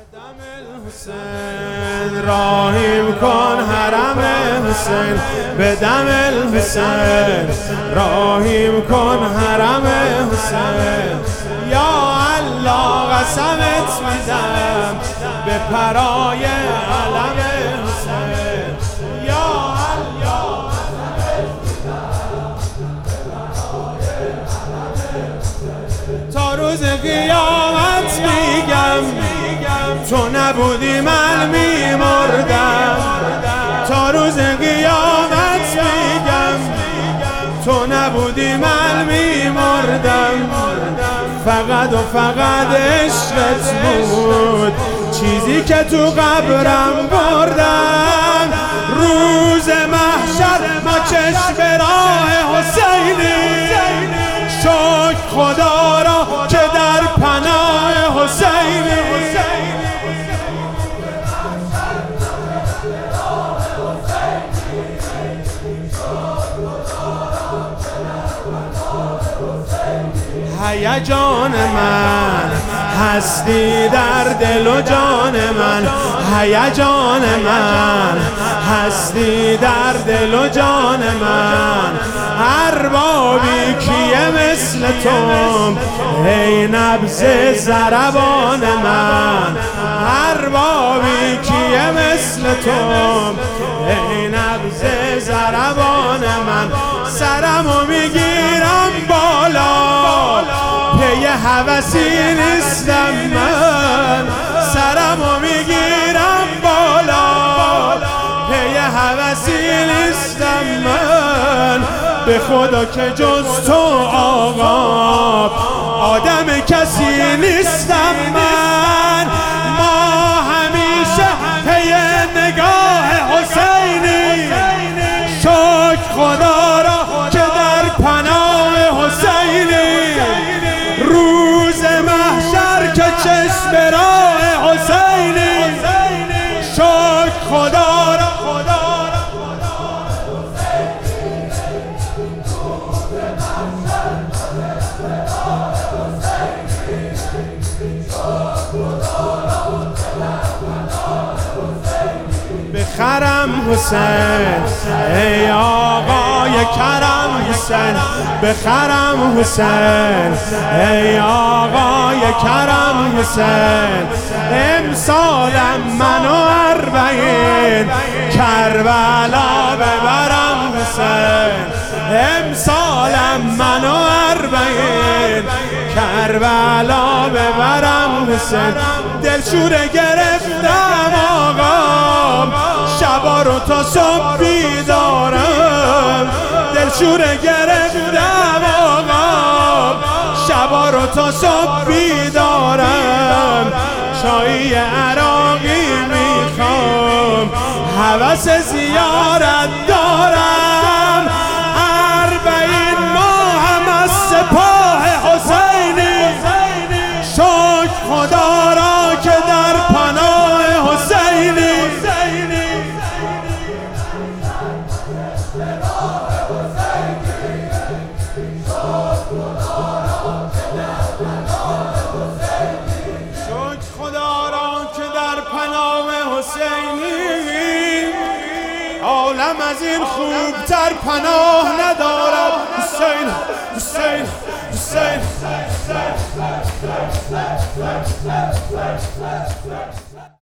دم الحسین راهیم کن حرم حسین، به دم الحسین راهیم کن حرم حسین. یا الله قسمت میدم به پرای علم حسین. یا الله قسمت میدم به پرای علم حسین. تا روز قیامت میگم تو نبودی من میمردم. تا روز قیامت میگم تو نبودی من میمردم. فقط و فقط عشقت بود چیزی که تو قبرم بردم. روز محشر ما چشم راه حسینی، شکر خدا را که در پناه حسینی. هیجان من هستی در دل و جان من، هیجان من هستی در دل و جان من. اربابی کیه مثل تو ای نبض ضربان من، اربابی کیه مثل تو ای نبض ضربان من. سرمو میگیرم بالا پی هوسی نیستم من، سرمو میگیرم بالا پی هوسی نیستم من. به خدا که جز تو آقا آدم کسی نیستم من. ما همیشه پی نگاه حسینی، شکر خدا را که در پناه حسینی. روز محشر که چشم راه حسینی، شکر خدا را بخرم حسین ای آقای کرم حسین، بخرم حسین ای آقای کرم حسین. امسالم منو 40 کربلا ببرم حسین، امسالم منو 40 کربلا ببرم حسین. دلشوره گرفتم آقا شبا رو تا صبح بیدارم، دلشوره گرفتم آقا شبا رو تا صبح بیدارم. چای عراقی میخوام هوس زیارت دارم. 40 ماه از سپاه حسینی، شکر خدا را که در پناه حسینی. شکر خدا را که در پناه حسینی. عالم از این خوبتر پناه ندارد. حسین حسین حسین.